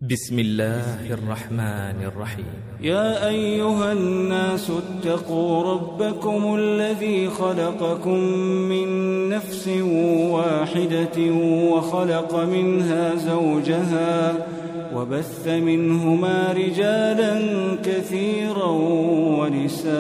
بسم الله الرحمن الرحيم. يا أيها الناس اتقوا ربكم الذي خلقكم من نفس واحدة وخلق منها زوجها وبث منهما رجالا كثيرا ونساء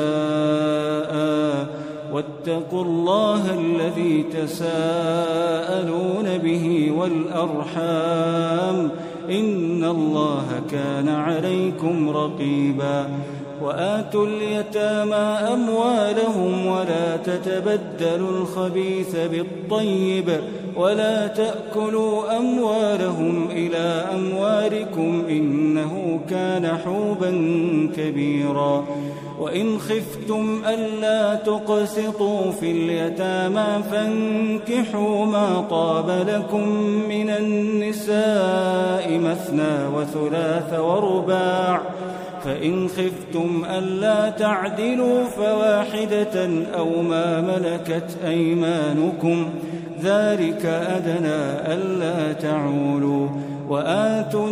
واتقوا الله الذي تساءلون به والأرحام إن الله كان عليكم رقيبا. وآتوا اليتامى أموالهم ولا تتبدلوا الخبيث بالطيب ولا تأكلوا أموالهم إلى أموالكم إنه كان حوبا كبيرا. وإن خفتم ألا تقسطوا في اليتامى فانكحوا ما طاب لكم من النساء مثنى وثلاث ورباع، فإن خفتم ألا تعدلوا فواحدة أو ما ملكت أيمانكم ذلك أدنى ألا تعولوا. وآتوا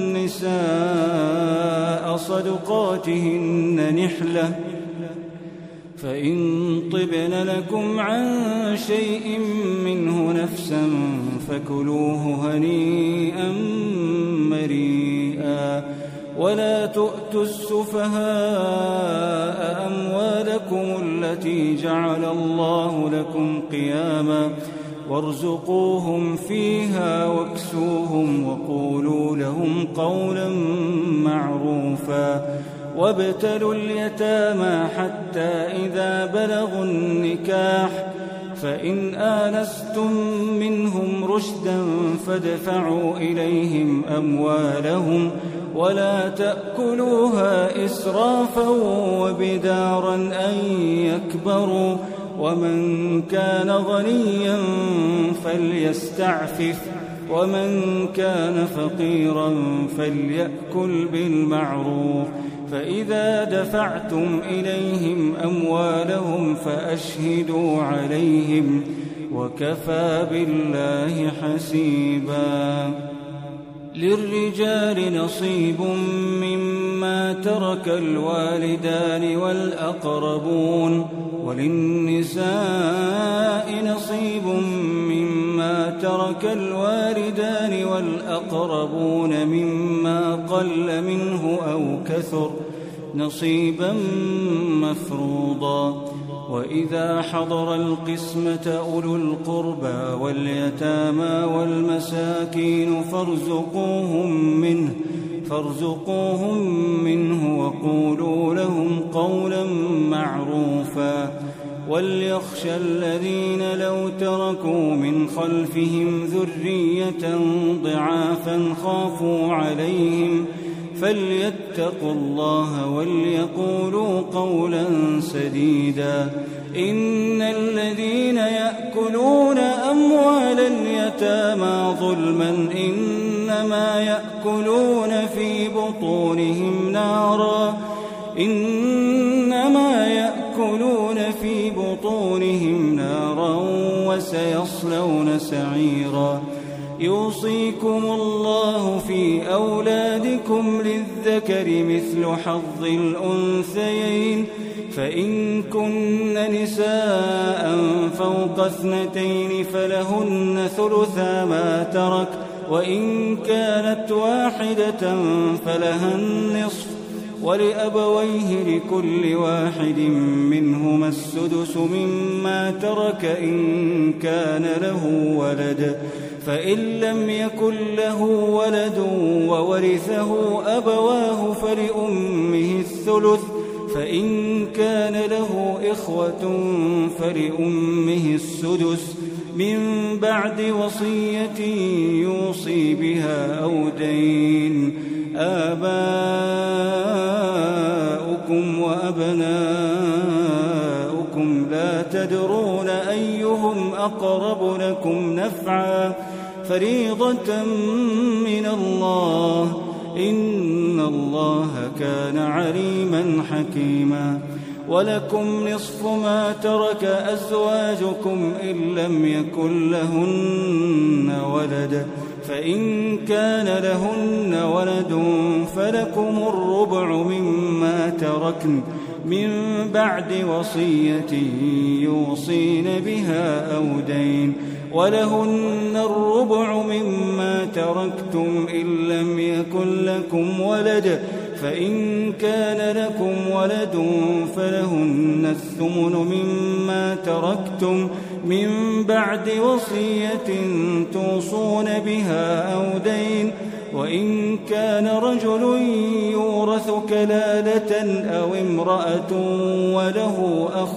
النساء صدقاتهن نحلة، فإن طبن لكم عن شيء منه نفسا فكلوه هنيئا مريئا. ولا تؤتوا السفهاء أموالكم التي جعل الله لكم قياما وارزقوهم فيها واكسوهم وقولوا لهم قولا معروفا. وابتلوا اليتامى حتى إذا بلغوا النكاح فإن آنستم منهم رشدا فادفعوا إليهم أموالهم ولا تأكلوها إسرافا وبدارا أن يكبروا. ومن كان غنيا فليستعفف ومن كان فقيرا فليأكل بالمعروف. فإذا دفعتم إليهم أموالهم فأشهدوا عليهم وكفى بالله حسيبا. للرجال نصيب مما ترك الوالدان والأقربون وللنساء نصيب مما ترك الوالدان والأقربون مما قل منه أو كثر نصيبا مفروضا. وإذا حضر القسمة أولو القربى واليتامى والمساكين فارزقوهم منه وقولوا لهم قولا معروفا. وليخشى الذين لو تركوا من خلفهم ذرية ضعافا خافوا عليهم فليتقوا الله وليقولوا قولا سديدا. إن الذين يأكلون أموال اليتامى ظلما إنما يأكلون في بطونهم نارا وسيصلون سعيرا. يوصيكم الله في أولادكم للذكر مثل حظ الأنثيين فإن كن نساء فوق 2 فلهن ثلثا ما ترك وإن كانت واحدة فلها النصف ولأبويه لكل واحد منهما السدس مما ترك إن كان له ولد فإن لم يكن له ولد وورثه أبواه فلأمه الثلث فإن كان له إخوة فلأمه السدس من بعد وصية يوصي بها أو دين. آباؤكم وأبناؤكم لا تدرون أيهم أقرب لكم نفعا فريضة من الله إن الله كان عليما حكيما. ولكم نصف ما ترك أزواجكم إن لم يكن لهن ولد فإن كان لهن ولد فلكم الربع مما تركن من بعد وصية يوصين بها أو دين، ولهن الربع مما تركتم إن لم يكن لكم ولد، فإن كان لكم ولد فلهن الثمن مما تركتم من بعد وصية توصون بها أو دين، وإن كان رجل يورث كلالة أو امرأة وله أخ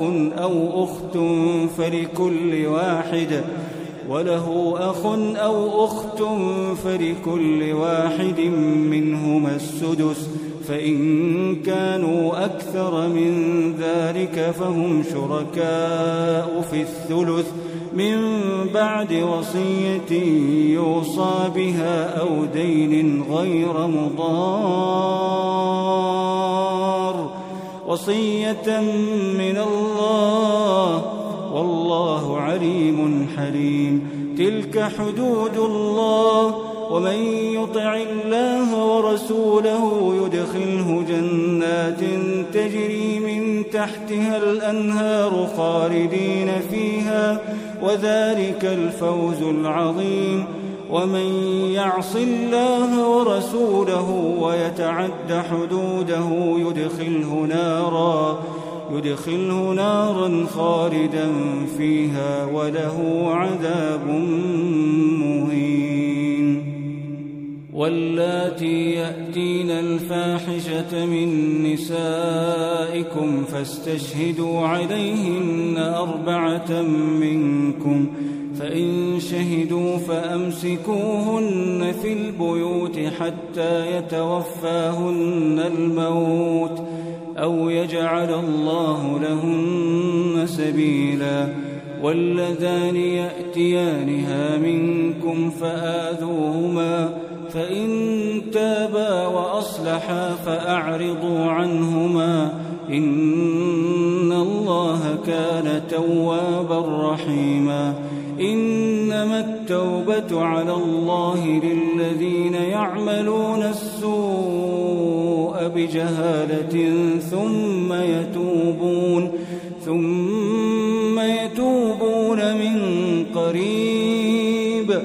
أو أخت فلكل واحد منهما السدس، فإن كانوا أكثر من ذلك فهم شركاء في الثلث من بعد وصية يوصى بها أو دين غير مضار، وصية من الله والله عليم حليم. تلك حدود الله، ومن يطع الله ورسوله يدخله جنات تجري من تحتها الأنهار خالدين فيها، وذلك الفوز العظيم. ومن يعص الله ورسوله ويتعد حدوده يدخله نارا خالدا فيها وله عذاب مهين. واللاتي يأتين الفاحشة من نسائكم فاستشهدوا عليهن 4 منكم، فإن شهدوا فأمسكوهن في البيوت حتى يتوفاهن الموت أو يجعل الله لهن سبيلا. واللذان يأتيانها منكم فآذوهما، فإن تابا وأصلحا فأعرضوا عنهما، إن الله كان توابا رحيما. إنما التوبة على الله للذين يعملون السوء بجهالة ثم يتوبون من قريب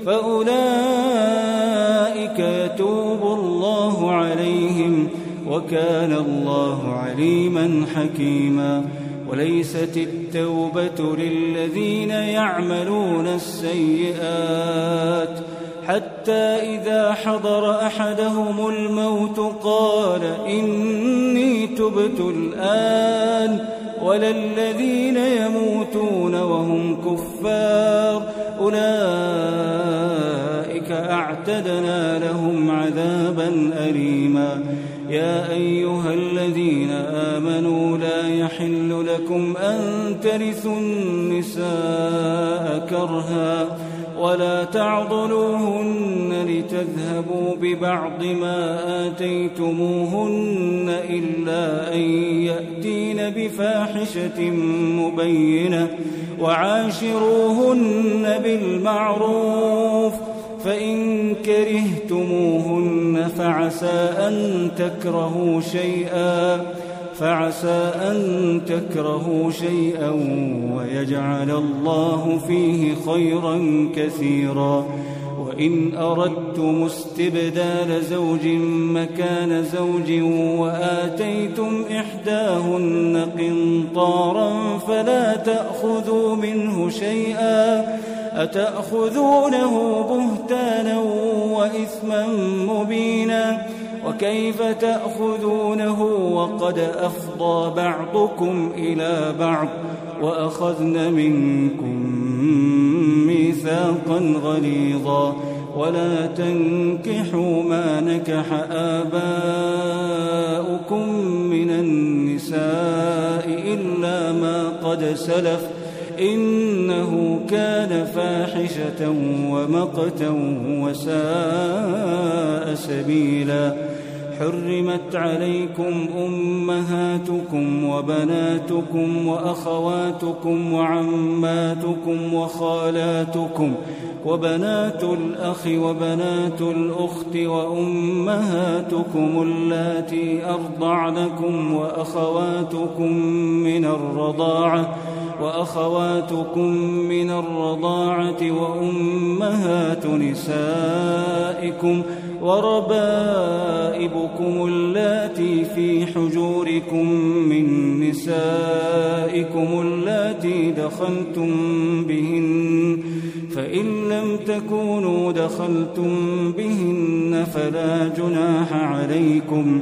فأولئك يتوب الله عليهم، وكان الله عليما حكيما. وليست التوبة للذين يعملون السيئات حتى إذا حضر أحدهم الموت قال إني تبت الآن، ولا الذين يموتون وهم كفار أولئك أعتدنا لهم عذابا أليما. يا أيها الذين آمنوا لا يحل لكم أن ترثوا النساء كرها ولا تعضلوهن لتذهبوا ببعض ما آتيتموهن إلا أن يأتين بفاحشة مبينة، وعاشروهن بالمعروف، فإن كرهتموهن فعسى أن تكرهوا شيئا ويجعل الله فيه خيرا كثيرا. وإن أردتم استبدال زوج مكان زوج وآتيتم إحداهن قنطارا فلا تأخذوا منه شيئا، أتأخذونه بهتانا وإثما مبينا، وكيف تأخذونه وقد أفضى بعضكم إلى بعض وأخذن منكم ميثاقا غليظا. ولا تنكحوا ما نكح آباؤكم من النساء إلا ما قد سلف إنه كان فاحشة ومقتا وساء سبيلا. حرمت عليكم أمهاتكم وبناتكم وأخواتكم وعماتكم وبنات الأخ وبنات الأخت وأمهاتكم اللاتي أرضعنكم وأخواتكم من الرضاعة وأمهات نسائكم وربائبكم اللاتي في حجوركم من نسائكم اللاتي دخلتم بهن، فإن لم تكونوا دخلتم بهن فلا جناح عليكم،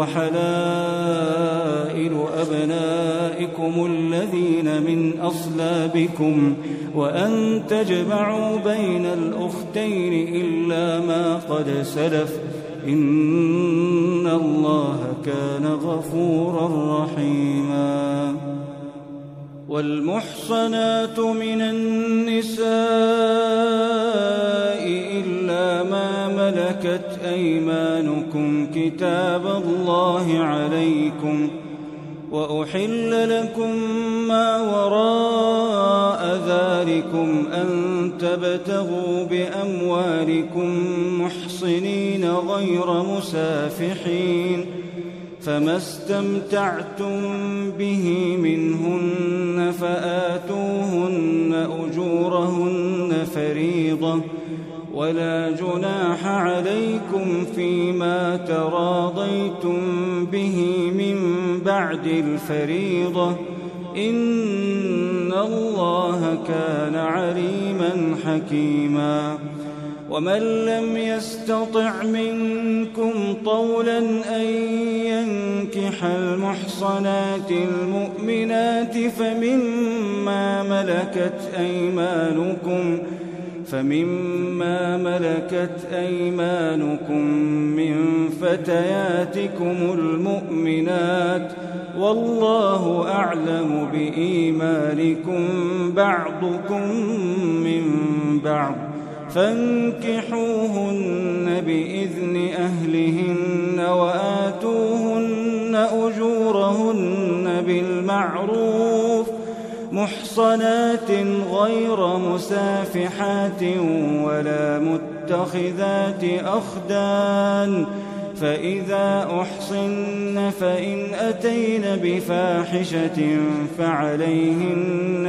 وحلائل أبنائكم الذين من أصلابكم، وأن تجمعوا بين الأختين إلا ما قد سلف، إن الله كان غفورا رحيما. والمحصنات من النساء إلا ما ملكت أيمانكم كتاب الله عليكم، وأحل لكم ما وراء ذلكم أن تبتغوا بأموالكم محصنين غير مسافحين، فما استمتعتم به منهن فآتوهن أجورهن فريضة، ولا جناح عليكم فيما تراضيتم به من بعد الفريضة، إن الله كان عليما حكيما. ومن لم يستطع منكم طولا أن ينكح المحصنات المؤمنات فمما ملكت أيمانكم من فتياتكم المؤمنات، والله أعلم بإيمانكم بعضكم من بعض، فانكحوهن بإذن أهلهن وآتوهن أجورهن بالمعروف محصنات غير مسافحات ولا متخذات أخدان، فإذا أحصن فإن أتين بفاحشة فعليهن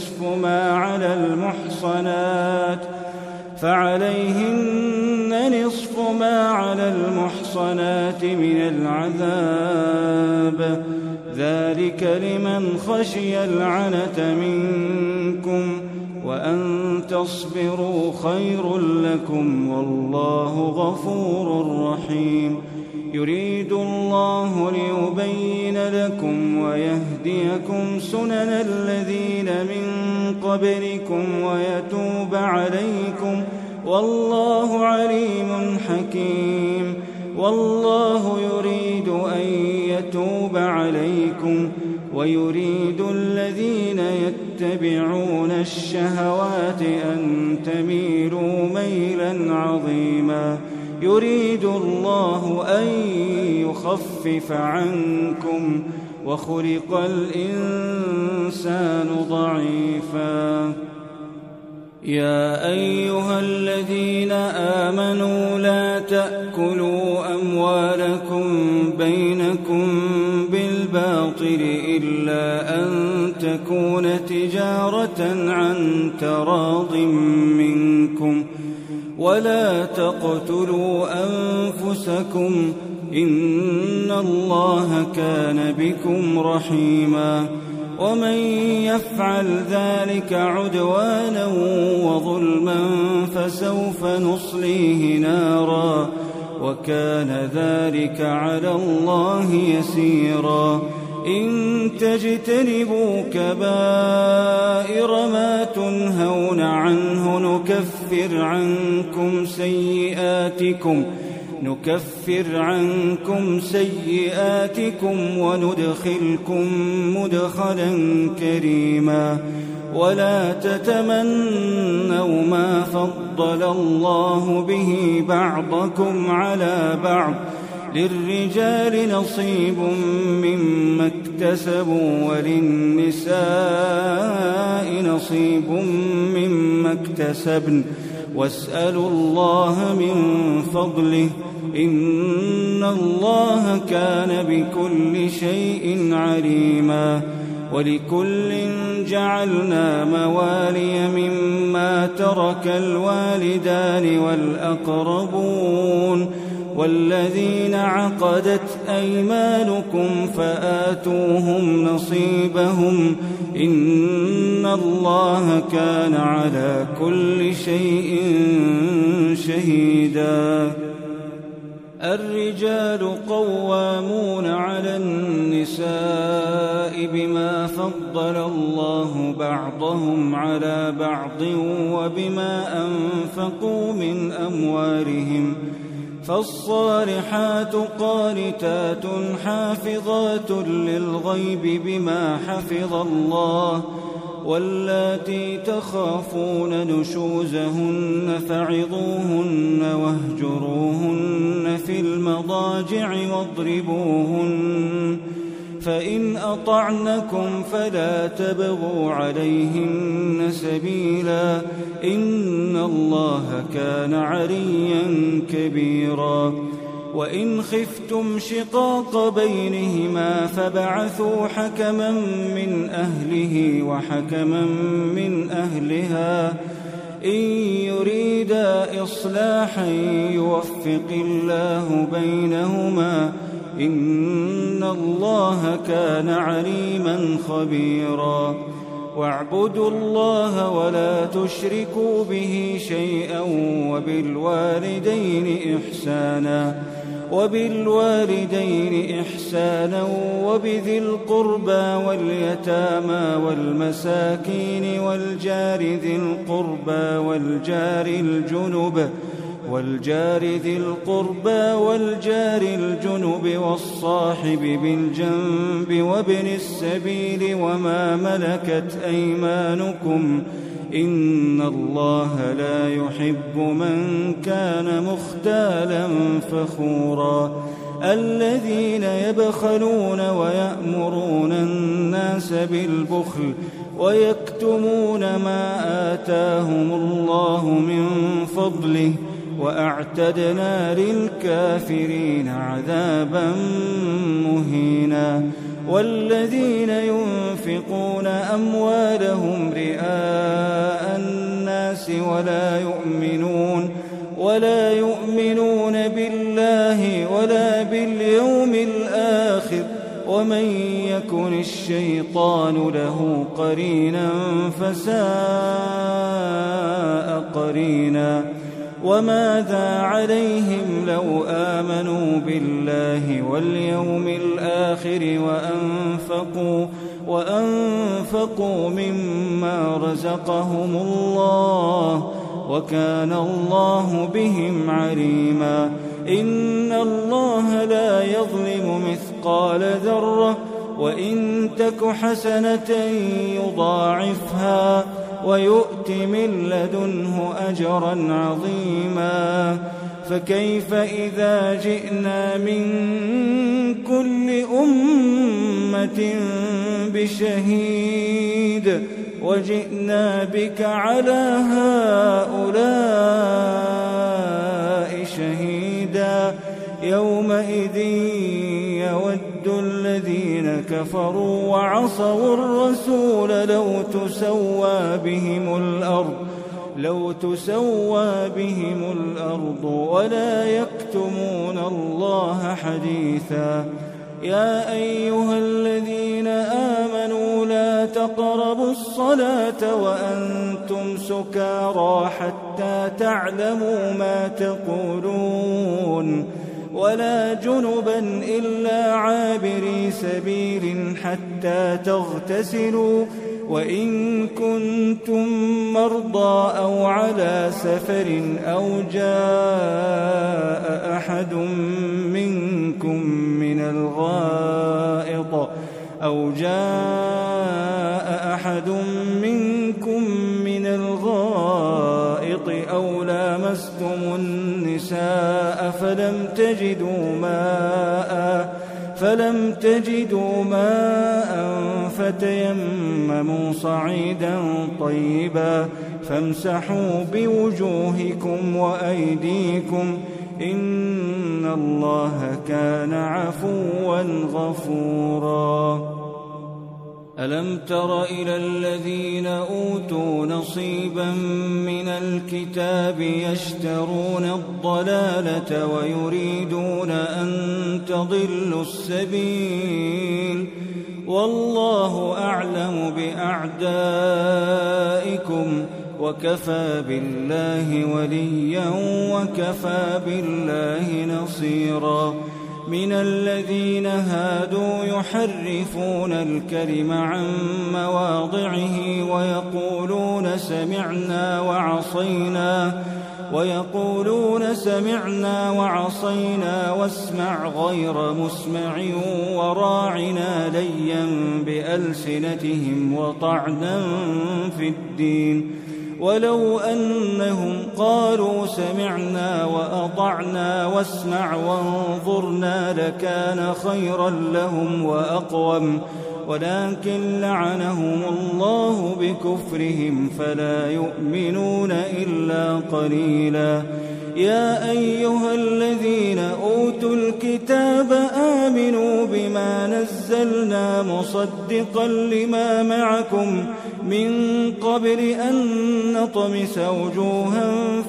نصف ما على المحصنات من العذاب، ذلك لمن خشي العنة منكم، وأن تصبروا خير لكم، والله غفور رحيم. يريد الله ليبين لكم ويهديكم سنن الذين من قبلكم ويتوب عليكم، والله عليم حكيم. والله يريد أن يتوب عليكم ويريد الذين يتبعون الشهوات أن تميلوا ميلا عظيما. يريد الله أن يخفف عنكم وخلق الإنسان ضعيفا. يا أيها الذين آمنوا لا تأكلوا أموالكم بينكم بالباطل إلا أن تكون تجارة عن تراض منكم، ولا تقتلوا أنفسكم إن الله كان بكم رحيما. ومن يفعل ذلك عدوانا وظلما فسوف نصليه نارا، وكان ذلك على الله يسيرا. إن تجتنبوا كبائر ما تنهون عنه نكفر عنكم سيئاتكم وندخلكم مدخلا كريما. ولا تتمنوا ما فضل الله به بعضكم على بعض، للرجال نصيب مما اكتسبوا وللنساء نصيب مما اكتسبن، واسألوا الله من فضله إن الله كان بكل شيء عليما ولكل جعلنا موالي مما ترك الوالدان والأقربون والذين عقدت أيمانكم فآتوهم نصيبهم إن الله كان على كل شيء شهيدا. الرجال قوامون على النساء بما فضل الله بعضهم على بعض وبما أنفقوا من أموالهم فالصالحات قانتات حافظات للغيب بما حفظ الله واللاتي تخافون نشوزهن فعظوهن واهجروهن في المضاجع واضربوهن فإن أطعنكم فلا تبغوا عليهن سبيلا إن الله كان عليا كبيرا. وإن خفتم شقاق بينهما فبعثوا حكما من أهله وحكما من أهلها إن يريدا إصلاحا يوفق الله بينهما إن الله كان عليما خبيرا. واعبدوا الله ولا تشركوا به شيئا وبالوالدين إحسانا وبذي القربى واليتامى والمساكين والجار ذي القربى والجار الجنب والصاحب بالجنب وابن السبيل وما ملكت أيمانكم إن الله لا يحب من كان مختالا فخورا. الذين يبخلون ويأمرون الناس بالبخل ويكتمون ما آتاهم الله من فضله وأعتدنا للكافرين عذابا مهينا. والذين ينفقون أموالهم رئاء الناس ولا يؤمنون بالله ولا باليوم الآخر ومن يكن الشيطان له قرينا فساء قرينا. وماذا عليهم لو آمنوا بالله واليوم الآخر وأنفقوا مما رزقهم الله وكان الله بهم عليما. إن الله لا يظلم مثقال ذرة وإن تك حسنة يضاعفها ويؤت من لدنه أجرا عظيما. فكيف إذا جئنا من كل أمة بشهيد وجئنا بك على هؤلاء شهيدا يومئذ يود الذين كفروا وعصوا الرسول لو تسوى بهم الأرض ولا يكتمون الله حديثا. يا أيها الذين آمنوا لا تقربوا الصلاة وأنتم سكارى حتى تعلموا ما تقولون ولا جنبا إلا عابري سبيل حتى تغتسلوا وإن كنتم مرضى أو على سفر أو جاء أحد منكم من الغائط أو لامستم النساء فلم تجدوا ماء فتيمموا صعيدا طيبا فامسحوا بوجوهكم وأيديكم إن الله كان عفوا غفورا. ألم تر إلى الذين أوتوا نصيبا من الكتاب يشترون الضلالة ويريدون أن تضلوا السبيل والله أعلم بأعدائكم وكفى بالله وليا وكفى بالله نصيرا. من الذين هادوا يحرفون الكلم عن مواضعه ويقولون سمعنا وعصينا واسمع غير مسمع وراعنا ليا بألسنتهم وطعنا في الدين ولو أنهم قالوا سمعنا وأطعنا واسمع وانظرنا لكان خيرا لهم وأقوم ولكن لعنهم الله بكفرهم فلا يؤمنون إلا قليلا. يا أيها الذين أوتوا الكتاب آمنوا بما نزلنا مصدقا لما معكم من قبل أن نطمس وجوها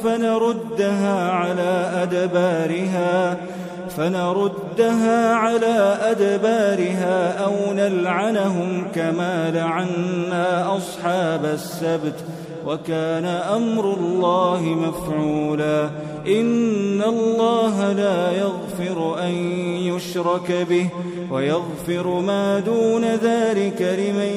فنردها على أدبارها أو نلعنهم كما لعنا أصحاب السبت وكان أمر الله مفعولا. إن الله لا يغفر أن يشرك به ويغفر ما دون ذلك لمن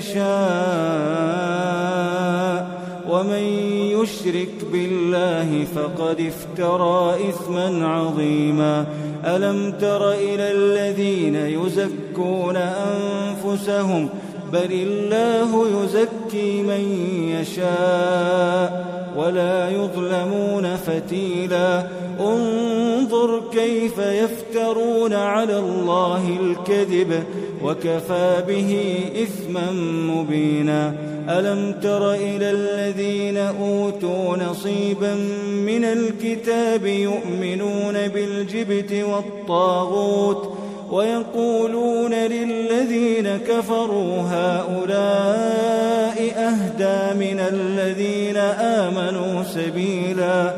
يشاء ومن يشرك بالله فقد افترى إثما عظيما. ألم تر إلى الذين يزكون أنفسهم بل الله يزكي من يشاء ولا يظلمون فتيلا. انظر كيف يفترون على الله الكذب وكفى به إثما مبينا. ألم تر إلى الذين أوتوا نصيبا من الكتاب يؤمنون بالجبت والطاغوت ويقولون للذين كفروا هؤلاء أهدى من الذين آمنوا سبيلا.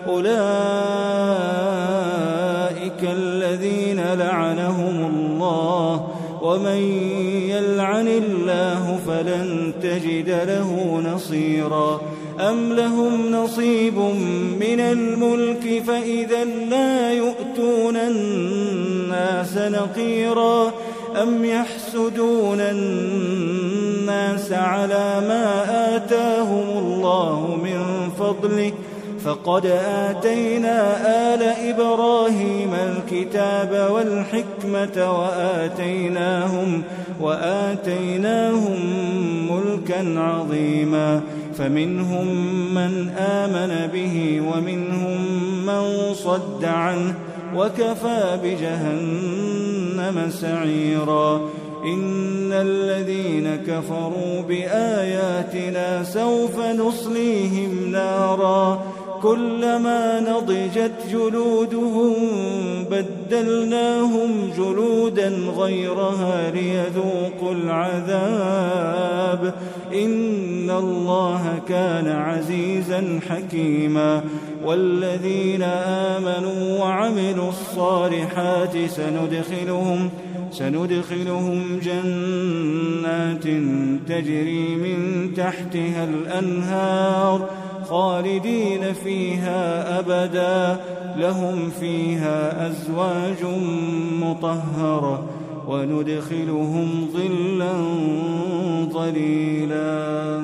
أولئك الذين لعنهم الله ومن يلعن الله فلن تجد له نصيرا. أم لهم نصيب من الملك فإذا لا يؤتون الناس نقيرا. أم يحسدون الناس على ما آتاهم الله من فضله فقد آتينا آل إبراهيم الكتاب والحكمة وآتيناهم ملكا عظيما. فمنهم من آمن به ومنهم من صد عنه وكفى بجهنم سعيرا. إن الذين كفروا بآياتنا سوف نصليهم نارا كلما نضجت جلودهم بدلناهم جلودا غيرها ليذوقوا العذاب إن الله كان عزيزا حكيما. والذين آمنوا وعملوا الصالحات سندخلهم جنات تجري من تحتها الأنهار خالدين فيها أبدا لهم فيها أزواج مطهرة وندخلهم ظلا ظليلا.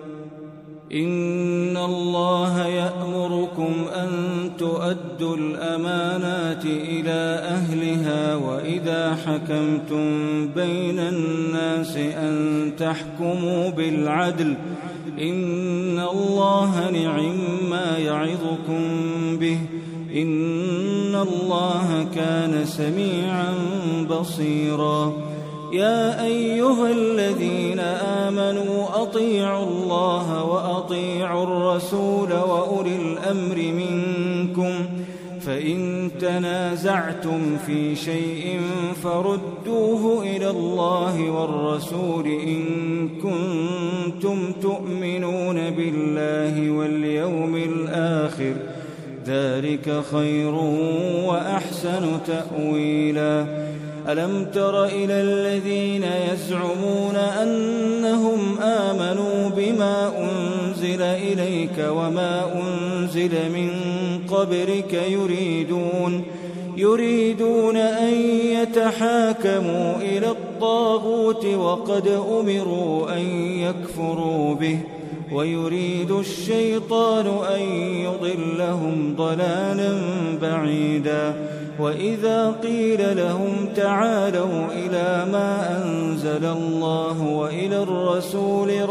إن الله يأمركم أن تؤدوا الأمانات إلى أهلها وإذا حكمتم بين الناس أن تحكموا بالعدل إن الله نعم ما يعظكم به إن الله كان سميعا بصيرا. يا أيها الذين آمنوا أطيعوا الله وأطيعوا الرسول وأولي الأمر منكم، فإن تنازعتم في شيء فردوه إلى الله والرسول إن كنتم تؤمنون بالله واليوم الآخر، ذلك خير وأحسن تأويلا. ألم تر إلى الذين يزعمون أنهم آمنوا بما أنزل إليك وما أنزل من قبلك يريدون أن يتحاكموا إلى الطاغوت وقد أمروا أن يكفروا به، ويريد الشيطان أن يضلهم ضلالا بعيدا. وإذا قيل لهم تعالوا إلى ما أنزل الله وإلى الرسول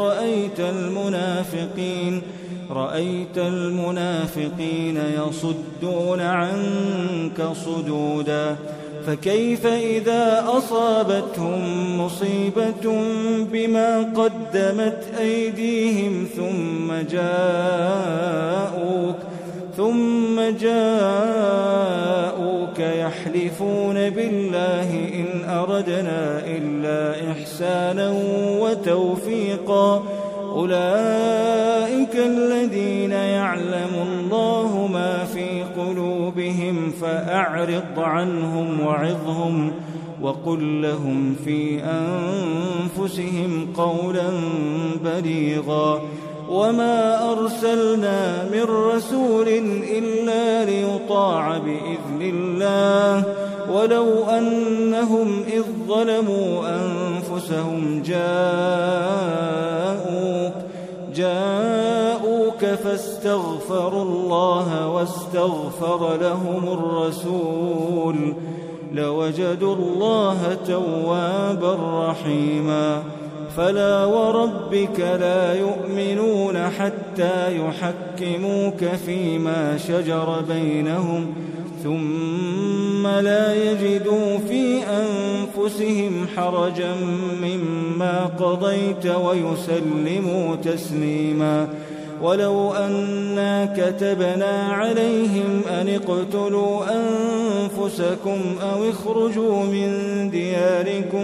رأيت المنافقين يصدون عنك صدودا. فكيف إذا أصابتهم مصيبة بما قدمت أيديهم ثم جاءوك يحلفون بالله إن أردنا إلا إحسانا وتوفيقا، أولئك الذين يعلم الله ما في قلوبهم فأعرض عنهم وعظهم وقل لهم في أنفسهم قولا بليغا. وما أرسلنا من رسول إلا ليطاع بإذن الله، ولو أنهم إذ ظلموا أنفسهم جاءوك فاستغفروا الله واستغفر لهم الرسول لوجدوا الله توابا رحيما. فلا وربك لا يؤمنون حتى يحكموك فيما شجر بينهم ثم لا يجدوا في أنفسهم حرجا مما قضيت ويسلموا تسليما. ولو أنا كتبنا عليهم أن اقتلوا أنفسكم أو اخرجوا من دياركم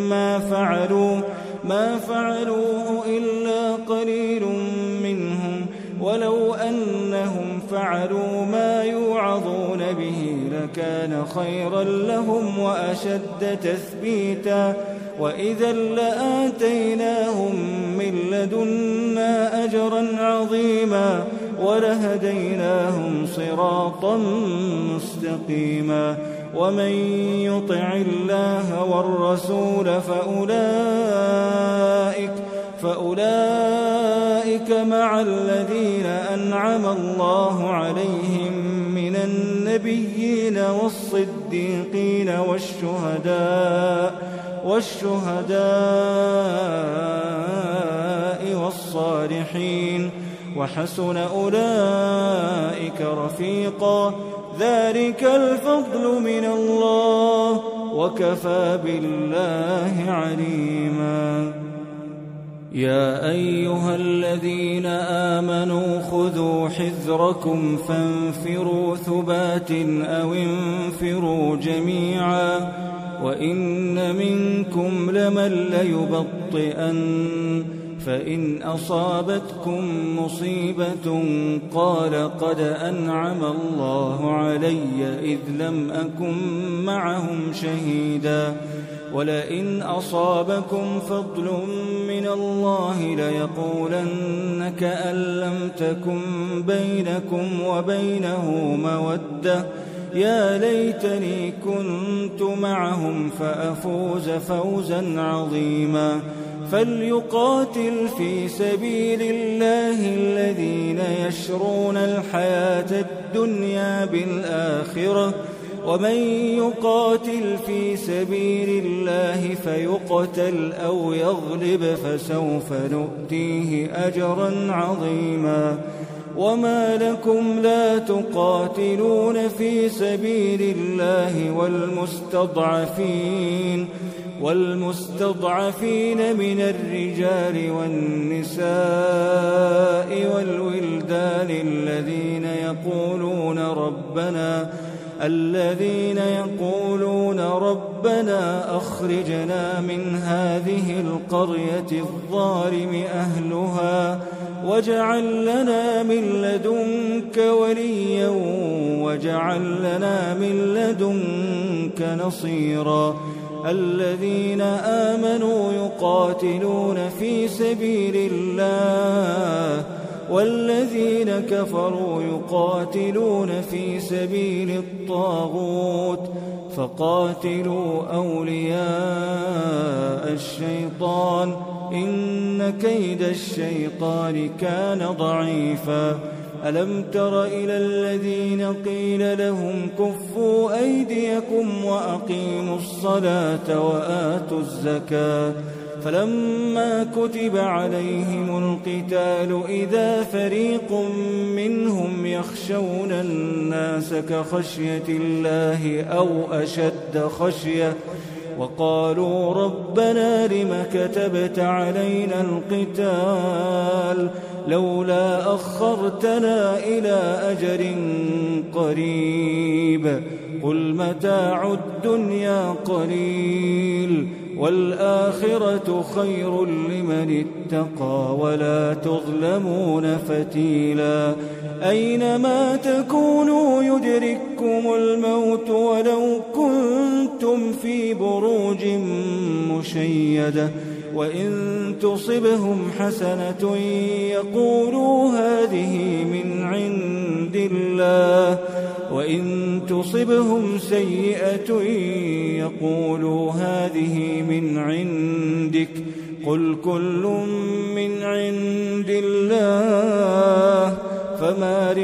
ما فعلوه إلا قليل منهم، ولو أنهم فعلوا ما يوعظون به لكان خيرا لهم وأشد تثبيتا. وإذا لآتيناهم من لدنا أجرا عظيما ولهديناهم صراطا مستقيما. ومن يطع الله والرسول فأولئك مع الذين أنعم الله عليهم من النبيين والصديقين والشهداء والصالحين، وحسن أولئك رفيقا. ذلك الفضل من الله وكفى بالله عليما. يا أيها الذين آمنوا خذوا حذركم فانفروا ثبات أو انفروا جميعا، وإن منكم لمن ليبطئن فإن أصابتكم مصيبة قال قد أنعم الله علي إذ لم أكن معهم شهيدا، ولئن أصابكم فضل من الله ليقولن كأن لم تكن بينكم وبينه مودة يا ليتني كنت معهم فأفوز فوزا عظيما. فليقاتل في سبيل الله الذين يشرون الحياة الدنيا بالآخرة، ومن يقاتل في سبيل الله فيقتل أو يغلب فسوف نؤتيه أجرا عظيما. وما لكم لا تقاتلون في سبيل الله والمستضعفين من الرجال والنساء والولدان الذين يقولون ربنا أخرجنا من هذه القرية الظالم أهلها واجعل لنا من لدنك وليا واجعل لنا من لدنك نصيرا. الذين آمنوا يقاتلون في سبيل الله والذين كفروا يقاتلون في سبيل الطاغوت فقاتلوا أولياء الشيطان إن كيد الشيطان كان ضعيفا. ألم تر إلى الذين قيل لهم كفوا أيديكم وأقيموا الصلاة وآتوا الزكاة فلما كتب عليهم القتال إذا فريق منهم يخشون الناس كخشية الله أو أشد خشية وقالوا ربنا لم كتبت علينا القتال لولا أخرتنا إلى أجل قريب قل متاع الدنيا قليل والآخرة خير لمن اتقى ولا تظلمون فتيلا. أينما تكونوا يدرككم الموت ولو كنتم في بروج مشيدة وإن تصبهم حسنة يقولوا هذه من عند الله وإن تصبهم سيئة يقولوا هذه من عندك قل كل من عند الله فما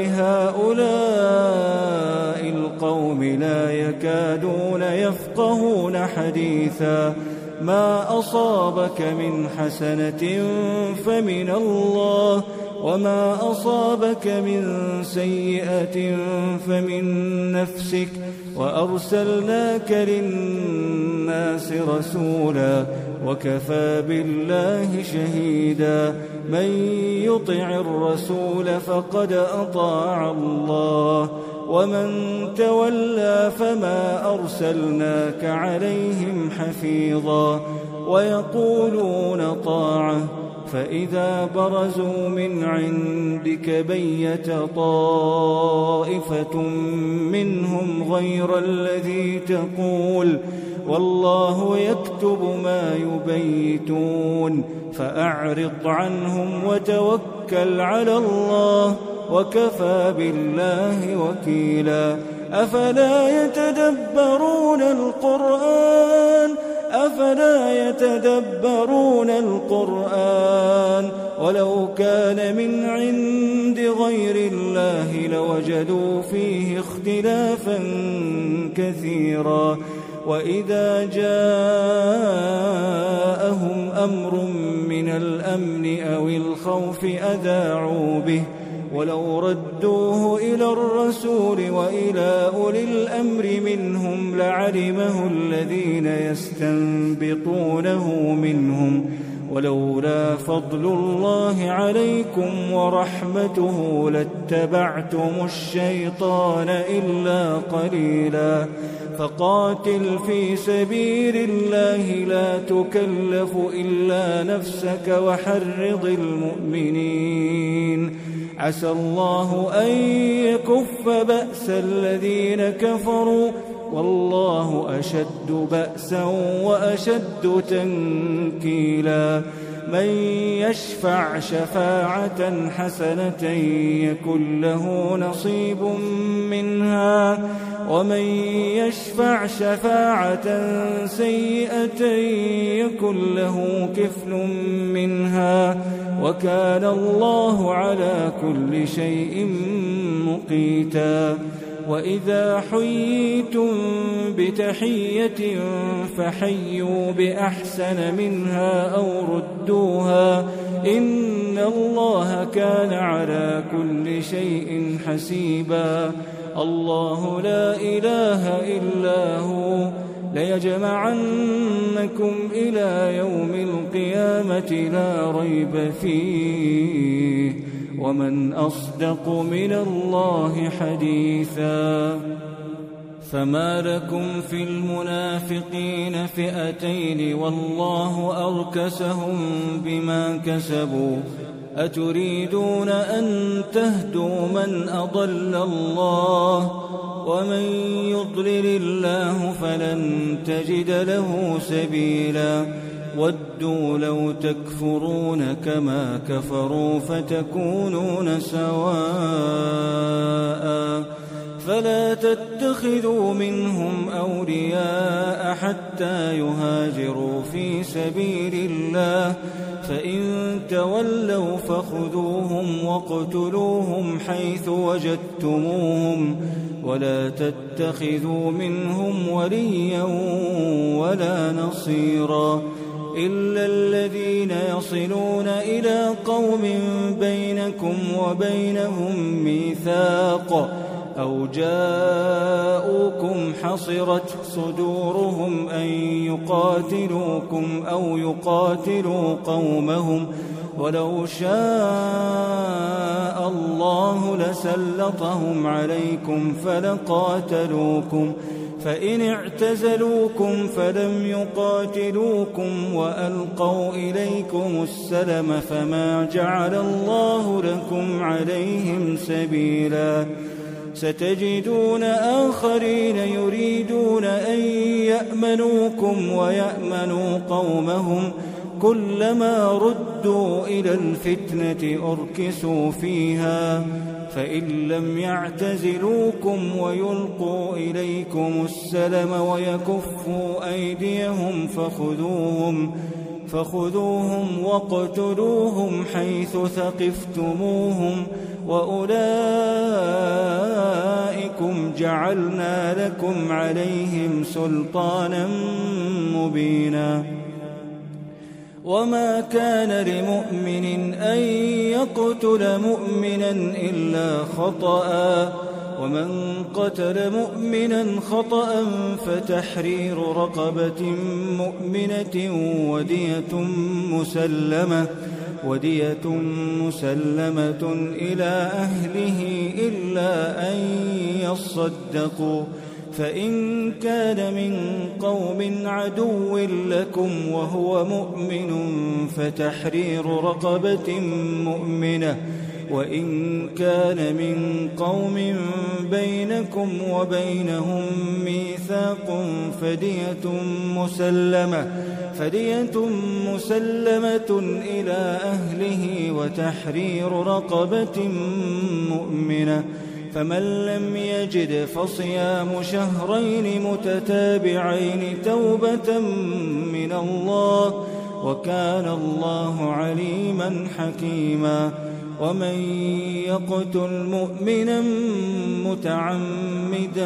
لهؤلاء القوم لا يكادون يفقهون حديثا. ما أصابك من حسنة فمن الله وما أصابك من سيئة فمن نفسك وأرسلناك للناس رسولا وكفى بالله شهيدا. من يطع الرسول فقد أطاع الله ومن تولى فما أرسلناك عليهم حفيظا. ويقولون طاعة فإذا برزوا من عندك بيت طائفة منهم غير الذي تقول والله يكتب ما يبيتون فأعرض عنهم وتوكل على الله وكفى بالله وكيلا. أفلا يتدبرون القرآن ولو كان من عند غير الله لوجدوا فيه اختلافا كثيرا. وإذا جاءهم أمر من الأمن أو الخوف أذاعوا به ولو ردوه إلى الرسول وإلى أولي الأمر منهم لعلمه الذين يستنبطونه منهم ولولا فضل الله عليكم ورحمته لاتبعتم الشيطان إلا قليلا. فقاتل في سبيل الله لا تكلف إلا نفسك وحرض المؤمنين. عسى الله أن يكف بأس الذين كفروا والله أشد بأسا وأشد تنكيلا. من يشفع شفاعة حسنة يكن له نصيب منها ومن يشفع شفاعة سيئة يكن له كفل منها وكان الله على كل شيء مقيتا. وإذا حييتم بتحية فحيوا بأحسن منها أو ردوها إن الله كان على كل شيء حسيبا. الله لا إله إلا هو ليجمعنكم إلى يوم القيامة لا ريب فيه ومن أصدق من الله حديثا. فما لكم في المنافقين فئتين والله أركسهم بما كسبوا أتريدون أن تهدوا من أضل الله ومن يضلل الله فلن تجد له سبيلا. ودوا لو تكفرون كما كفروا فتكونون سواء فلا تتخذوا منهم أولياء حتى يهاجروا في سبيل الله فإن تولوا فخذوهم واقتلوهم حيث وجدتموهم ولا تتخذوا منهم وليا ولا نصيرا إلا الذين يصلون إلى قوم بينكم وبينهم ميثاق أو جاءوكم حصرت صدورهم أن يقاتلوكم أو يقاتلوا قومهم ولو شاء الله لسلطهم عليكم فلقاتلوكم فإن اعتزلوكم فلم يقاتلوكم وألقوا إليكم السلم فما جعل الله لكم عليهم سبيلا. ستجدون آخرين يريدون أن يأمنوكم ويأمنوا قومهم كلما ردوا إلى الفتنة أركسوا فيها فإن لم يعتزلوكم ويلقوا إليكم السلم ويكفوا أيديهم فخذوهم واقتلوهم حيث ثقفتموهم وأولئكم جعلنا لكم عليهم سلطانا مبينا. وما كان لمؤمن أن يقتل مؤمنا إلا خطأ ومن قتل مؤمنا خطأ فتحرير رقبة مؤمنة ودية مسلمة إلى أهله إلا أن يصدقوا فإن كان من قوم عدو لكم وهو مؤمن فتحرير رقبة مؤمنة وإن كان من قوم بينكم وبينهم ميثاق فدية مسلمة إلى أهله وتحرير رقبة مؤمنة فمن لم يجد فصيام شهرين متتابعين توبة من الله وكان الله عليما حكيما. ومن يقتل مؤمنا متعمدا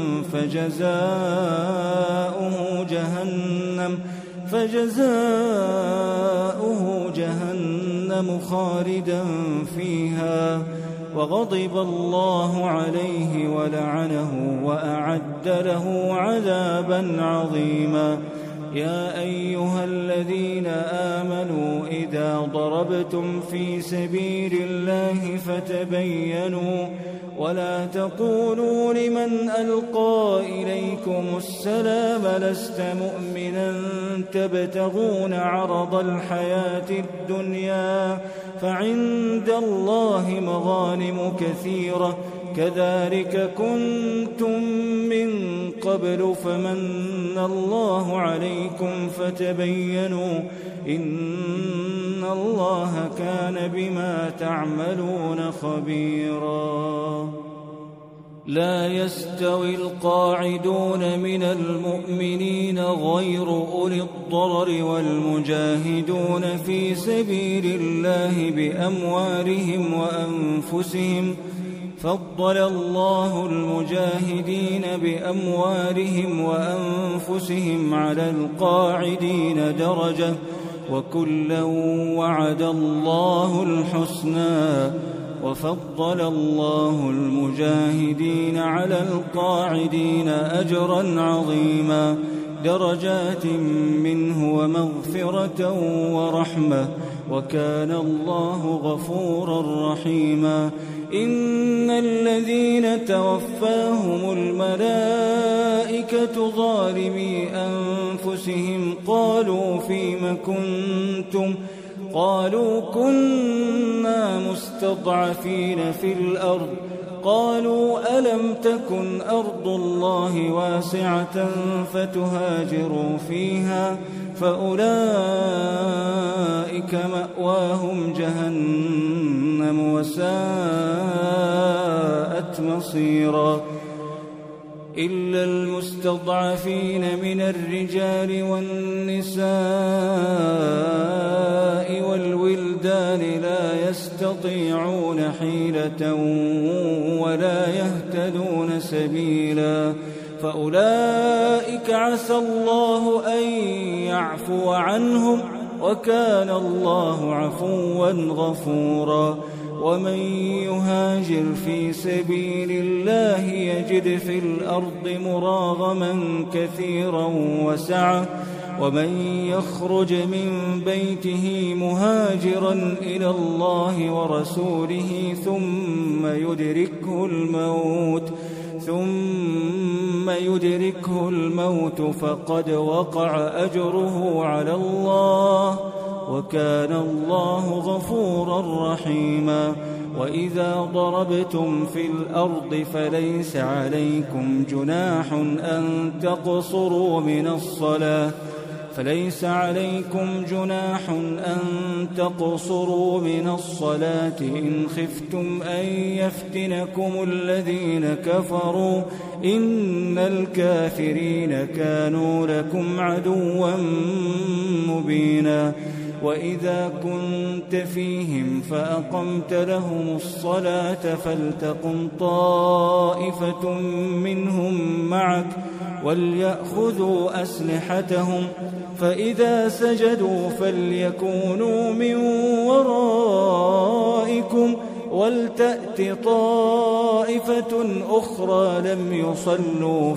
فجزاؤه جهنم خالدا فيها وغضب الله عليه ولعنه وأعد له عذابا عظيما. يا أيها الذين آمنوا إذا ضربتم في سبيل الله فتبينوا ولا تقولوا لمن ألقى إليكم السلام لست مؤمنا تبتغون عرض الحياة الدنيا فعند الله مغانم كثيرة كذلك كنتم من قبل فمن الله عليكم فتبينوا إن الله كان بما تعملون خبيرا. لا يستوي القاعدون من المؤمنين غير أولي الضرر والمجاهدون في سبيل الله بأموالهم وأنفسهم فضل الله المجاهدين بأموالهم وأنفسهم على القاعدين درجة وكلا وعد الله الحسنى وفضل الله المجاهدين على القاعدين أجرا عظيما درجات منه ومغفرة ورحمة وكان الله غفورا رحيما إن الذين توفاهم الملائكة ظالمي أنفسهم قالوا فيم كنتم قالوا كنا مستضعفين في الأرض قالوا ألم تكن أرض الله واسعة فتهاجروا فيها فأولئك مأواهم جهنم وساءت مصيرا إلا المستضعفين من الرجال والنساء والولدان لا يستطيعون حيلة ولا يهتدون سبيلا فأولئك عسى الله أن يعفو عنهم وكان الله عفوا غفورا ومن يهاجر في سبيل الله يجد في الأرض مراغما كثيرا وسعة ومن يخرج من بيته مهاجرا إلى الله ورسوله ثم يدركه الموت فقد وقع أجره على الله وكان الله غفورا رحيما وإذا ضربتم في الأرض فليس عليكم جناح أن تقصروا من الصلاة إن خفتم أن يفتنكم الذين كفروا إن الكافرين كانوا لكم عدوا مبينا وإذا كنت فيهم فأقمت لهم الصلاة فلتقم طائفة منهم معك وليأخذوا أسلحتهم فإذا سجدوا فليكونوا من ورائكم ولتأت طائفة أخرى لم يصلوا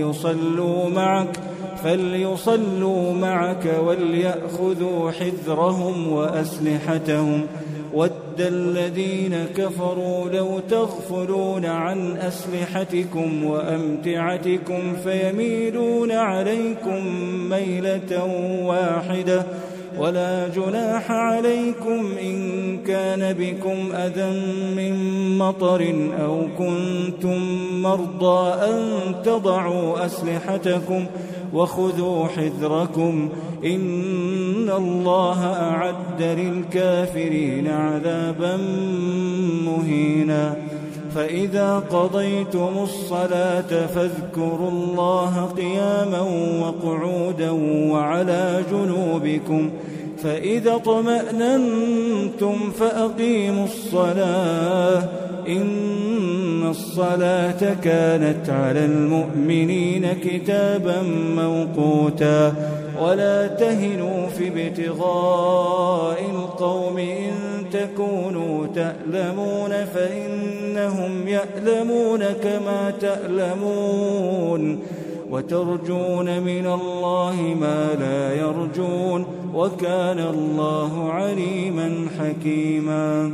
فليصلوا معك وليأخذوا حذرهم وأسلحتهم ود الذين كفروا لو تغفلون عن أسلحتكم وأمتعتكم فيميلون عليكم ميلة واحدة ولا جناح عليكم إن كان بكم أذى من مطر أو كنتم مرضى أن تضعوا أسلحتكم وخذوا حذركم إن الله أعد للكافرين عذابا مهينا فإذا قضيتم الصلاة فاذكروا الله قياما وقعودا وعلى جنوبكم فإذا اطمأننتم فأقيموا الصلاة إن الصلاة كانت على المؤمنين كتابا موقوتا ولا تهنوا في ابتغاء القوم إن تكونوا تألمون فإنهم يألمون كما تألمون وترجون من الله ما لا يرجون وكان الله عليما حكيما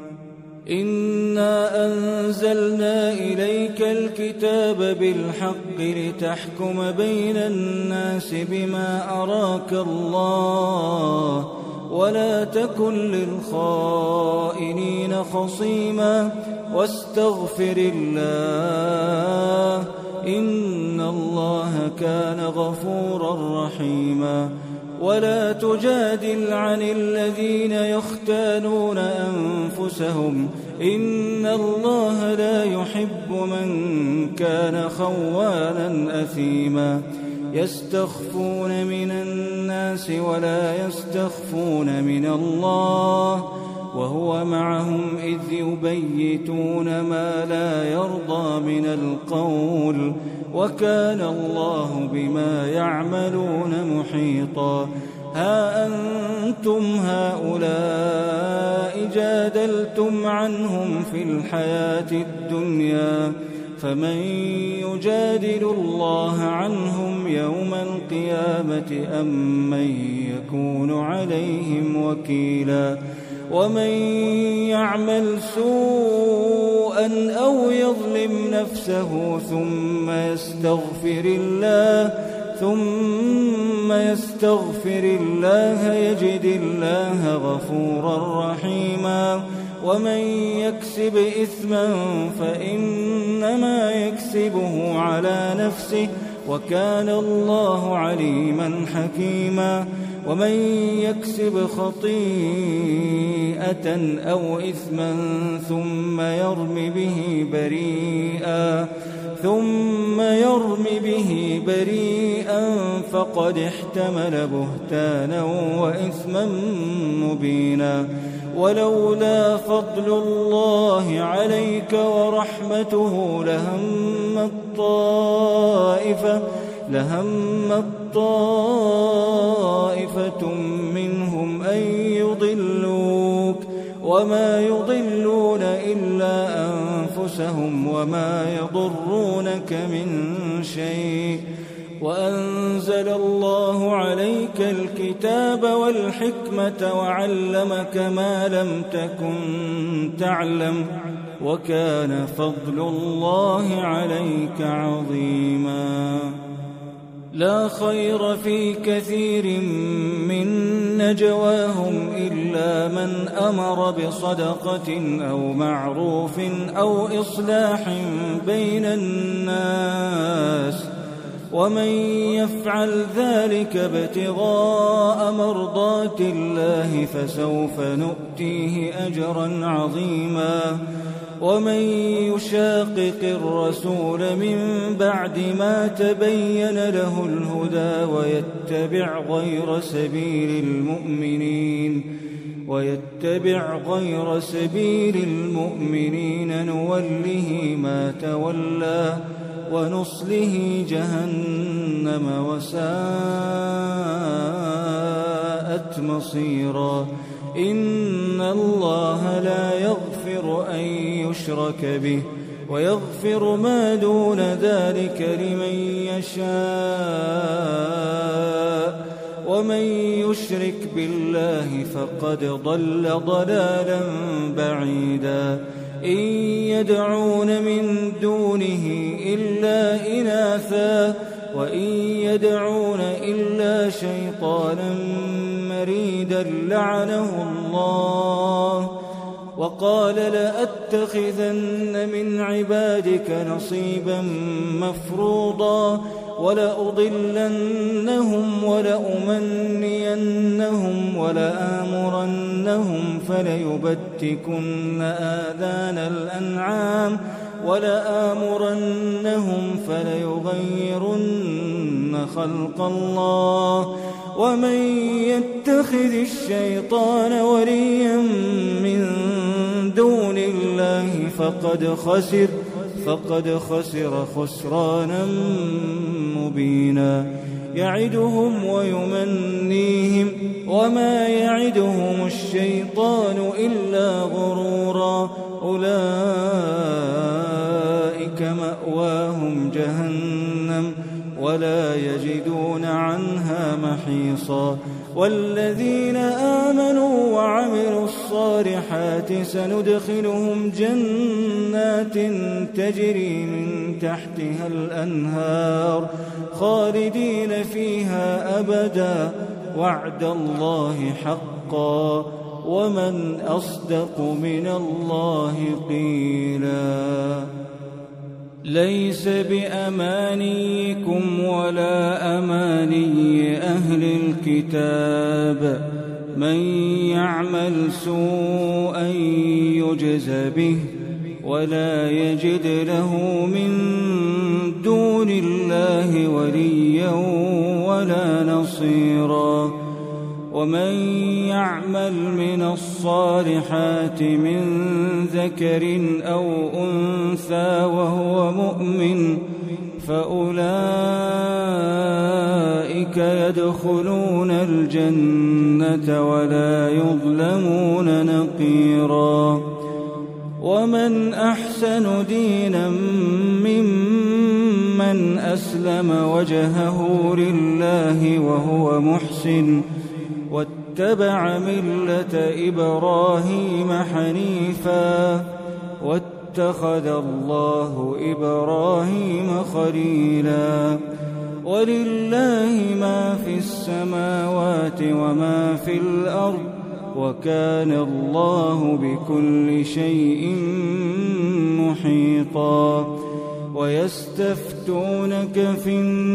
إنا أنزلنا إليك الكتاب بالحق لتحكم بين الناس بما أراك الله ولا تكن للخائنين خصيما واستغفر الله إن الله كان غفورا رحيما ولا تجادل عن الذين يختانون أنفسهم إن الله لا يحب من كان خوانا أثيما يستخفون من الناس ولا يستخفون من الله وهو معهم إذ يبيتون ما لا يرضى من القول وكان الله بما يعملون محيطا ها أنتم هؤلاء جادلتم عنهم في الحياة الدنيا فمن يجادل الله عنهم يوم القيامة أم من يكون عليهم وكيلا ومن يعمل سوءا أو يظلم نفسه ثم يستغفر الله يجد الله غفورا رحيما ومن يكسب إثما فإنما يكسبه على نفسه وكان الله عليما حكيما ومن يكسب خطيئة أو إثما ثم يرم به بريئا فقد احتمل بهتانا وإثما مبينا ولولا فضل الله عليك ورحمته لهمت طائفة منهم أن يضلوك وما يضلون إلا أنفسهم وما يضرونك من شيء وأنزل الله عليك الكتاب والحكمة وعلمك ما لم تكن تعلم وكان فضل الله عليك عظيما لا خير في كثير من نجواهم إلا من أمر بصدقة أو معروف أو إصلاح بين الناس ومن يفعل ذلك ابتغاء مرضات الله فسوف نؤتيه أجرا عظيما ومن يشاقق الرسول من بعد ما تبين له الهدى ويتبع غير سبيل المؤمنين نوله ما تولى ونصله جهنم وساءت مصيرا إن الله لا يغفر أن يشرك به ويغفر ما دون ذلك لمن يشاء ومن يشرك بالله فقد ضل ضلالا بعيدا إن يدعون من دونه إلا إناثا وإن يدعون إلا شيطانا مريدا لعنه الله وقال لأتخذن من عبادك نصيبا مفروضا ولأضلنهم ولأمنينهم ولآمرنهم فليبتكن آذان الأنعام ولآمرنهم فليغيرن خلق الله ومن يتخذ الشيطان وليا من دون الله فقد خسر خسرانا مبينا يعدهم ويمنيهم وما يعدهم الشيطان إلا غرورا أولئك مأواهم جهنم ولا يجدون عنها محيصا والذين آمنوا وعملوا الصالحات سندخلهم جنات تجري من تحتها الأنهار خالدين فيها أبدا وعد الله حقا ومن أصدق من الله قيلا ليس بأمانيكم ولا أماني أهل الكتاب من يعمل سوءا يجز به ولا يجد له من دون الله وليا ولا نصيرا ومن يعمل من الصالحات من ذكر أو أنثى وهو مؤمن فأولئك يدخلون الجنة ولا يظلمون نقيرا. ومن أحسن دينا ممن أسلم وجهه لله وهو محسن واتبع ملة إبراهيم حنيفا واتخذ الله إبراهيم خليلا. ولله ما في السماوات وما في الأرض وكان الله بكل شيء محيطا. ويستفتونك في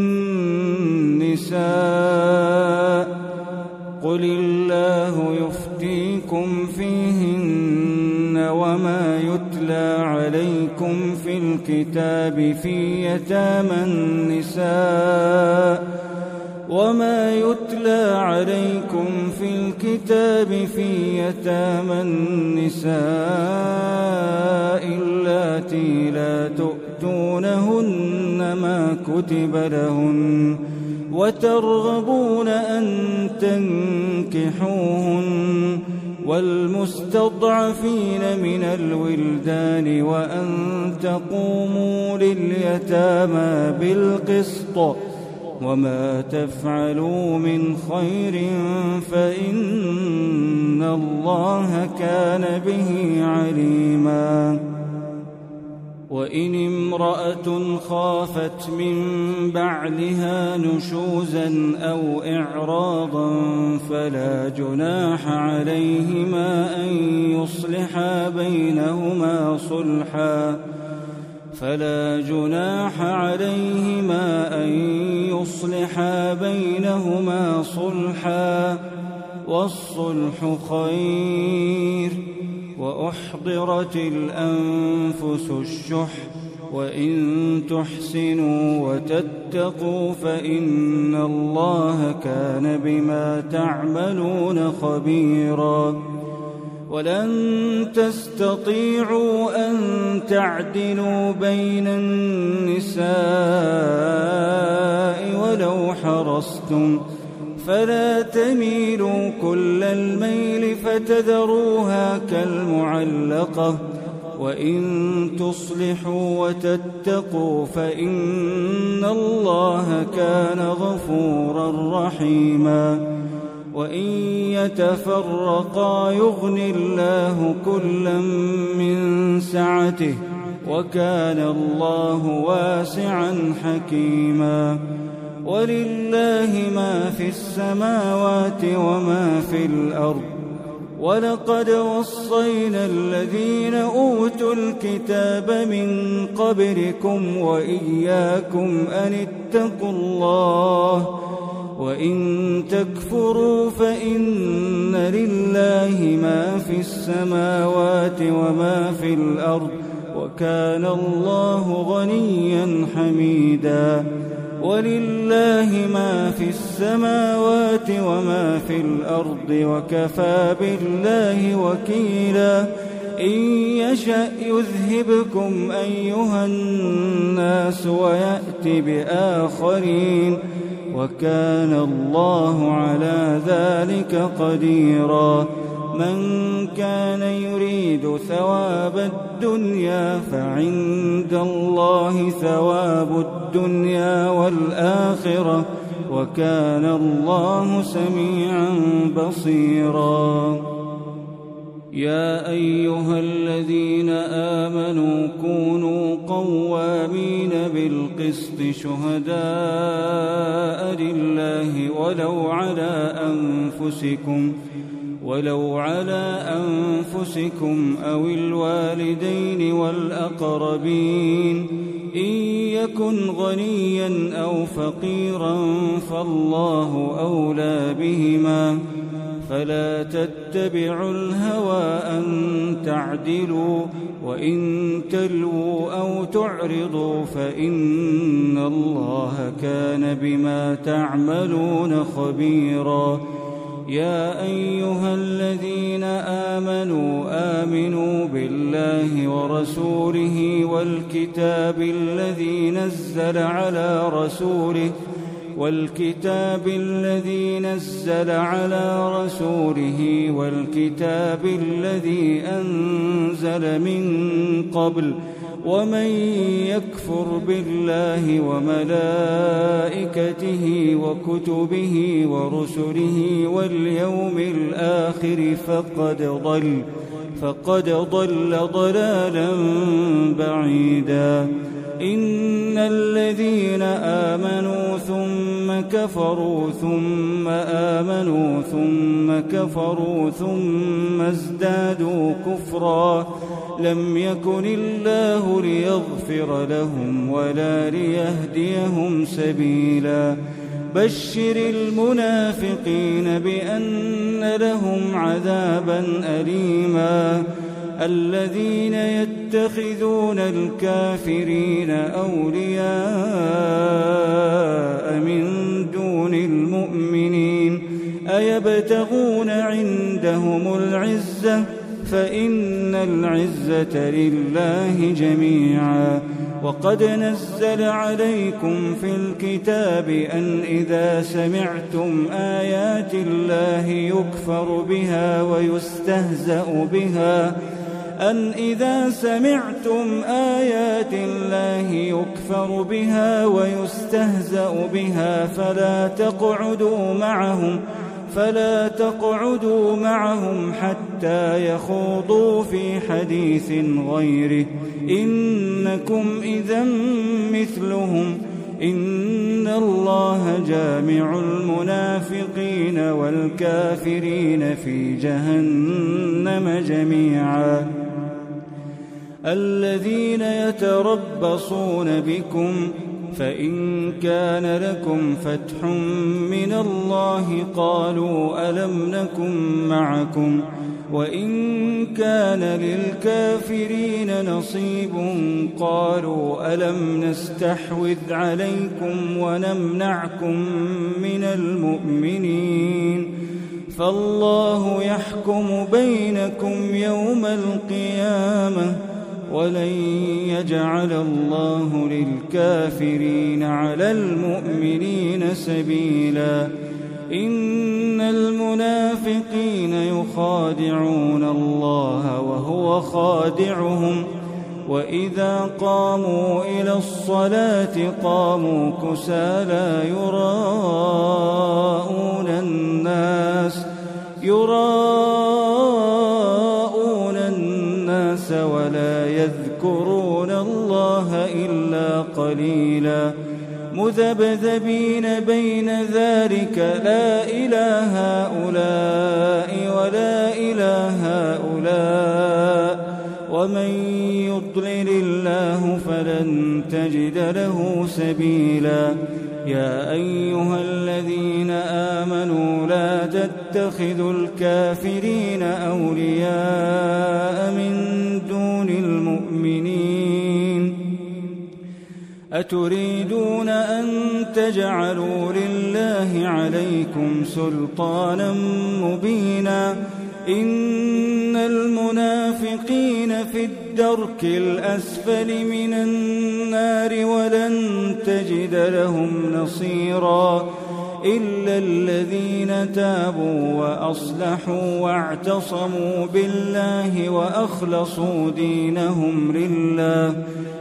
النساء قل الله يفتيكم فيهن وما يتلى عليكم في الكتاب في يتامى النساء اللاتي لا تؤتونهن ما كتب لهن وترغبون أن تنكحوهن والمستضعفين من الولدان وأن تقوموا لليتامى بالقسط وما تفعلوا من خير فإن الله كان به عليما. وإن امرأة خافت من بعلها نشوزا أو إعراضا فلا جناح عليهما أن يصلحا بينهما صلحا والصلح خير. وأحضرت الأنفس الشح وإن تحسنوا وتتقوا فإن الله كان بما تعملون خبيرا. ولن تستطيعوا أن تعدلوا بين النساء ولو حرصتم فلا تميلوا كل الميل فتذروها كالمعلقة وإن تصلحوا وتتقوا فإن الله كان غفورا رحيما. وإن يتفرقا يغن الله كلا من سعته وكان الله واسعا حكيما. ولله ما في السماوات وما في الأرض. ولقد وصينا الذين أوتوا الكتاب من قبلكم وإياكم أن اتقوا الله وإن تكفروا فإن لله ما في السماوات وما في الأرض وكان الله غنيا حميدا. ولله ما في السماوات وما في الأرض وكفى بالله وكيلا. إن يشأ يذهبكم أيها الناس ويأت بآخرين وكان الله على ذلك قديرا. من كان يريد ثواب الدنيا فعند الله ثواب الدنيا والآخرة وكان الله سميعا بصيرا. يا أيها الذين آمنوا كونوا قوامين بالقسط شهداء لله ولو على أنفسكم أو الوالدين والأقربين إن يكن غنيا أو فقيرا فالله أولى بهما فلا تتبعوا الهوى أن تعدلوا وإن تلووا أو تعرضوا فإن الله كان بما تعملون خبيرا. يا أيها الذين آمنوا بالله ورسوله والكتاب الذي نزل على رسوله والكتاب الذي أنزل من قبل ومن يكفر بالله وملائكته وكتبه ورسله واليوم الآخر فقد ضل ضلالا بعيدا. إن الذين آمنوا ثم كفروا ثم آمنوا ثم كفروا ثم ازدادوا كفرا لم يكن الله ليغفر لهم ولا ليهديهم سبيلا. بشر المنافقين بأن لهم عذابا أليما. الذين يتخذون الكافرين أولياء من دون المؤمنين أيبتغون عندهم العزة فإن العزة لله جميعا. وقد نزل عليكم في الكتاب أن إذا سمعتم آيات الله يكفر بها ويستهزأ بها فلا تقعدوا معهم حتى يخوضوا في حديث غيره إنكم إذا مثلهم. إن الله جامع المنافقين والكافرين في جهنم جميعا. الذين يتربصون بكم فإن كان لكم فتح من الله قالوا ألم نكن معكم وإن كان للكافرين نصيب قالوا ألم نستحوذ عليكم ونمنعكم من المؤمنين فالله يحكم بينكم يوم القيامة ولن يجعل الله للكافرين على المؤمنين سبيلا. إن المنافقين يخادعون الله وهو خادعهم وإذا قاموا إلى الصلاة قاموا كسالى يراءون الناس ولا يذكرون الله إلا قليلا. مذبذبين بين ذلك لا إله هؤلاء ولا إله هؤلاء ومن يضلل الله فلن تجد له سبيلا. يا أيها الذين آمنوا لا تتخذوا الكافرين أولياء من دون المؤمنين أتريدون أن تجعلوا لله عليكم سلطانا مبينا. إن المنافقين في الدرك الأسفل من النار ولن تجد لهم نصيرا إلا الذين تابوا وأصلحوا واعتصموا بالله وأخلصوا دينهم لله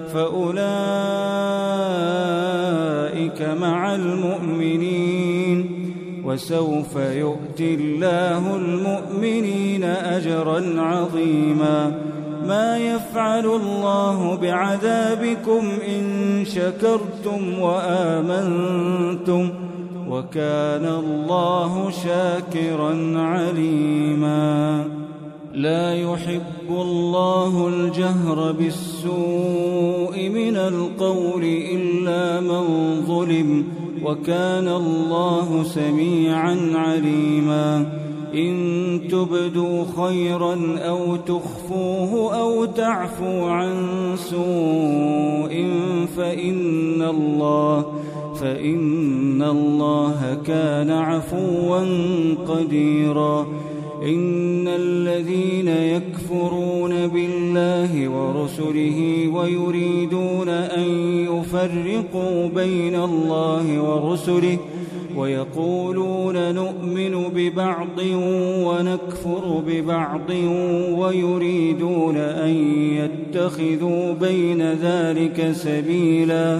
فأولئك مع المؤمنين وسوف يؤتي الله المؤمنين أجرا عظيما. ما يفعل الله بعذابكم إن شكرتم وآمنتم وكان الله شاكرا عليما. لا يحب الله الجهر بالسوء من القول إلا من ظلم وكان الله سميعا عليما. إن تبدوا خيرا أو تخفوه أو تعفوا عن سوء فإن فإن الله كان عفوا قديرا. إن الذين يكفرون بالله ورسله ويريدون أن يفرقوا بين الله ورسله ويقولون نؤمن ببعض ونكفر ببعض ويريدون أن يتخذوا بين ذلك سبيلا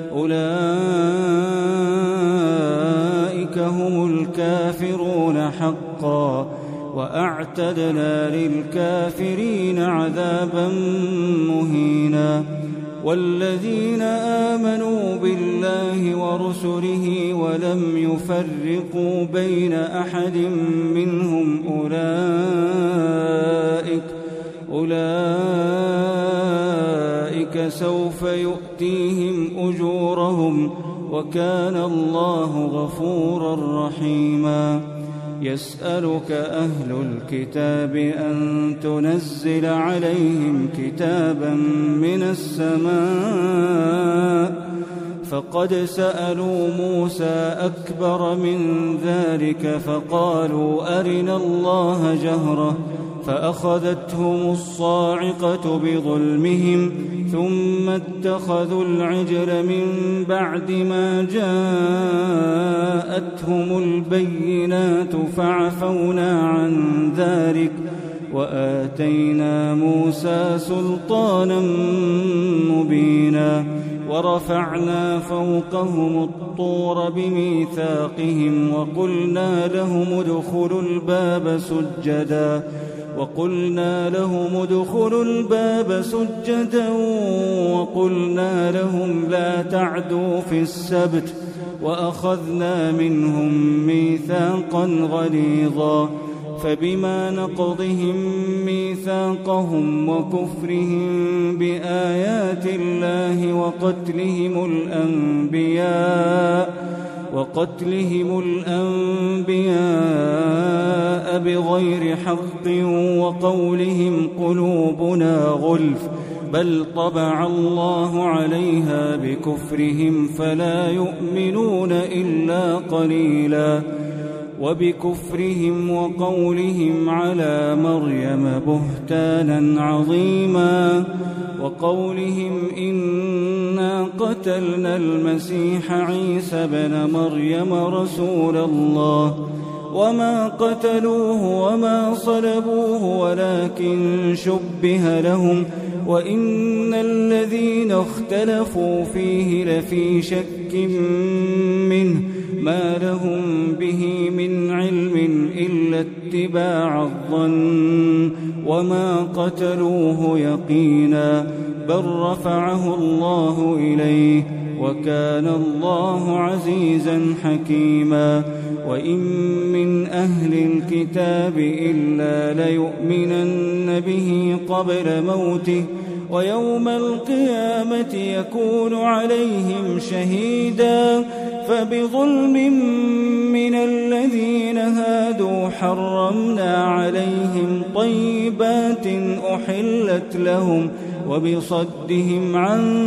أولئك هم الكافرون حقا وأعتدنا للكافرين عذابا مهينا. والذين آمنوا بالله ورسله ولم يفرقوا بين أحد منهم أولئك سوف يؤتيهم أجورهم وكان الله غفورا رحيما. يسألك أهل الكتاب أن تنزل عليهم كتابا من السماء فقد سألوا موسى أكبر من ذلك فقالوا أرنا الله جهرة فأخذتهم الصاعقة بظلمهم ثم اتخذوا العجل من بعد ما جاءتهم البينات فعفونا عن ذلك وآتينا موسى سلطانا مبينا. ورفعنا فوقهم الطور بميثاقهم وقلنا لهم ادخلوا الباب سجدا وقلنا لهم لا تعدوا في السبت وأخذنا منهم ميثاقا غليظا. فبما نقضهم ميثاقهم وكفرهم بآيات الله وقتلهم الأنبياء بغير حق وقولهم قلوبنا غلف بل طبع الله عليها بكفرهم فلا يؤمنون إلا قليلا. وبكفرهم وقولهم على مريم بهتانا عظيما وقولهم إنا قتلنا المسيح عيسى بن مريم رسول الله وما قتلوه وما صلبوه ولكن شبه لهم وإن الذين اختلفوا فيه لفي شك منه ما لهم به من علم إلا اتباع الظن وما قتلوه يقينا بل رفعه الله إليه وكان الله عزيزا حكيما. وإن من أهل الكتاب إلا ليؤمنن به قبل موته ويوم القيامة يكون عليهم شهيدا. فبظلم من الذين هادوا حرمنا عليهم طيبات أحلت لهم وبصدهم عن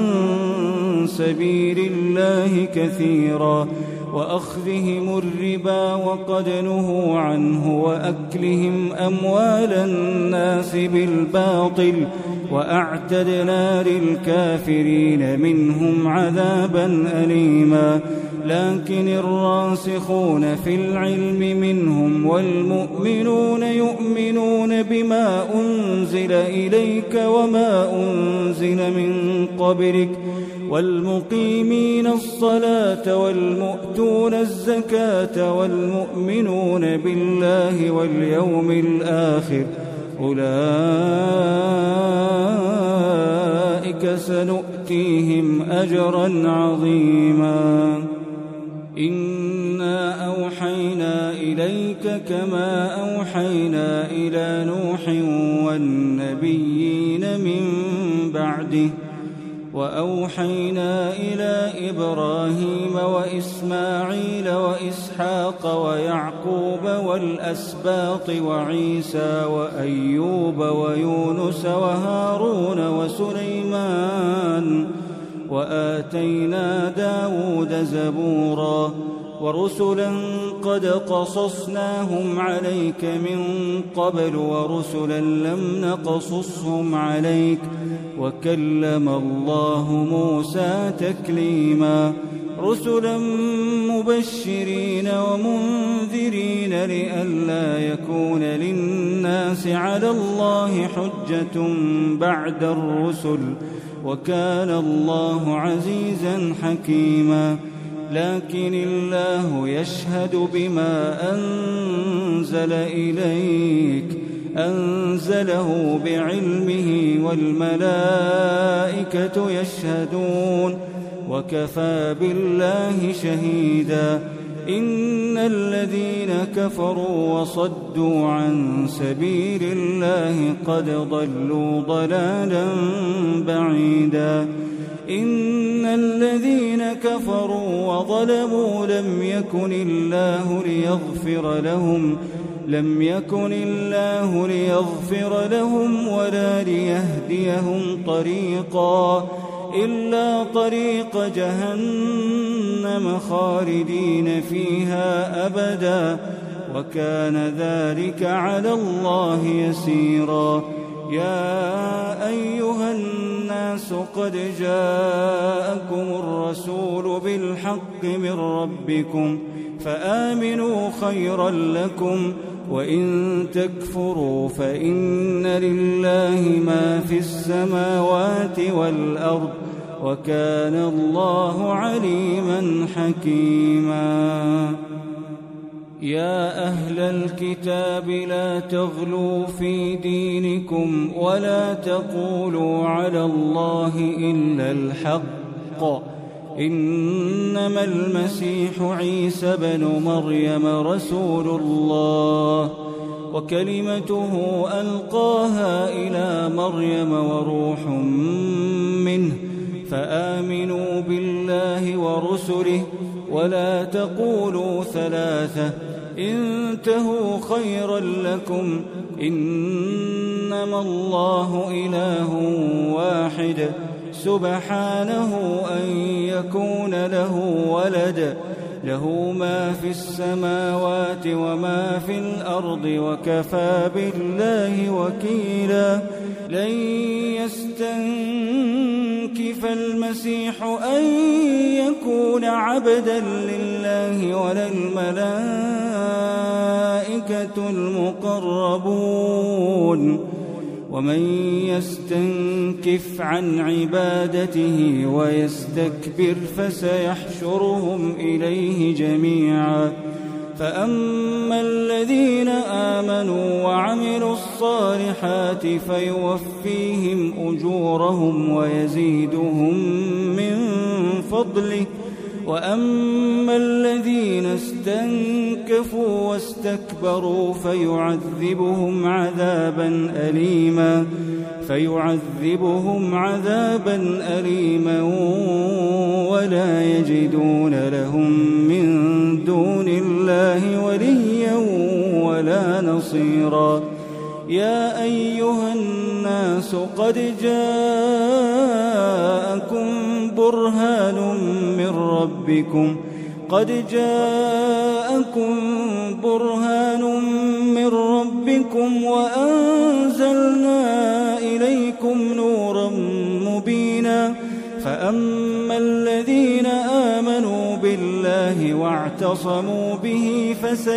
سبيل الله كثيرا وأخذهم الربا وقد نهوا عنه وأكلهم أموال الناس بالباطل وأعتدنا للكافرين منهم عذابا أليما. لكن الراسخون في العلم منهم والمؤمنون يؤمنون بما أنزل إليك وما أنزل من قبلك والمقيمين الصلاة والمؤتون الزكاة والمؤمنون بالله واليوم الآخر أولئك سنؤتيهم أجرا عظيما. إنا أوحينا إليك كما أوحينا إلى نوح والنبيين من بعده وأوحينا إلى إبراهيم وإسماعيل وإسحاق ويعقوب والأسباط وعيسى وأيوب ويونس وهارون وآتينا داود زبورا ورسلا قد قصصناهم عليك من قبل ورسلا لم نقصصهم عليك وكلم الله موسى تكليما رسلا مبشرين ومنذرين لئلا يكون للناس على الله حجة بعد الرسل وكان الله عزيزا حكيما لكن الله يشهد بما أنزل إليك أنزله بعلمه والملائكة يشهدون وكفى بالله شهيدا إن الذين كفروا وصدوا عن سبيل الله قد ضلوا ضلالا بعيدا إن الذين كفروا وظلموا لم يكن الله ليغفر لهم ولا ليهديهم طريقا إلا طريق جهنم خالدين فيها أبدا وكان ذلك على الله يسيرا يا أيها الناس قد جاءكم الرسول بالحق من ربكم فآمنوا خيرا لكم وإن تكفروا فإن لله ما في السماوات والأرض وكان الله عليما حكيما يا أهل الكتاب لا تغلوا في دينكم ولا تقولوا على الله إلا الحق إنما المسيح عيسى بن مريم رسول الله وكلمته ألقاها إلى مريم وروح منه فآمنوا بالله ورسله ولا تقولوا ثلاثة انتهوا خيرا لكم إنما الله إله واحد سبحانه أن يكون له ولد له ما في السماوات وما في الأرض وكفى بالله وكيلا لن يستنكف المسيح أن يكون عبدا لله ولا الملائكة المقربون ومن يستنكف عن عبادته ويستكبر فسيحشرهم إليه جميعا فأما الذين آمنوا وعملوا الصالحات فيوفيهم أجورهم ويزيدهم من فضله وأما الذين استنكفوا واستكبروا فيعذبهم عذابا أليما ولا يجدون لهم من دون الله وليا ولا نصيرا يا أيها الناس قد جاءكم برهان من ربكم وأنزلنا إليكم نورا مبينا فأما الذين آمنوا بالله واعتصموا به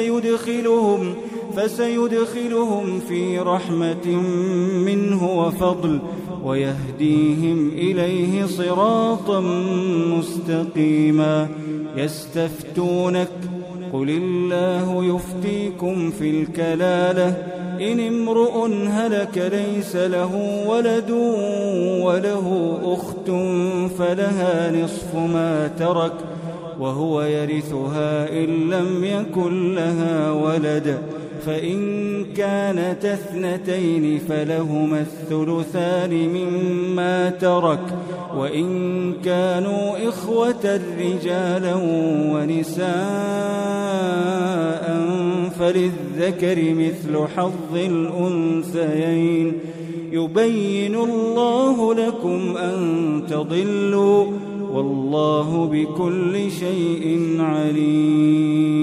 فسيدخلهم في رحمة منه وفضل ويهديهم إليه صراطا مستقيما يستفتونك قل الله يفتيكم في الكلالة إن امرؤ هلك ليس له ولد وله أخت فلها نصف ما ترك وهو يرثها إن لم يكن لها ولد فإن كانت اثنتين فلهما الثلثان مما ترك وإن كانوا إخوة رجالا ونساء فللذكر مثل حظ الأنثيين يبين الله لكم أن تضلوا والله بكل شيء عليم.